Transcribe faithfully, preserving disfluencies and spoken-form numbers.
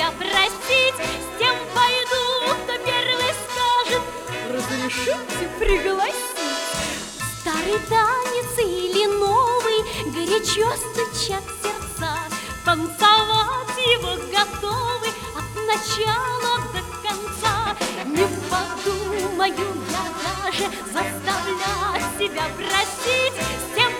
себя простить. С тем пойду, кто первый скажет: разрешите пригласить. Старый танец или новый, горячо стучат сердца. Танцевать его готовы от начала до конца. Не подумаю я даже заставлять себя просить. С тем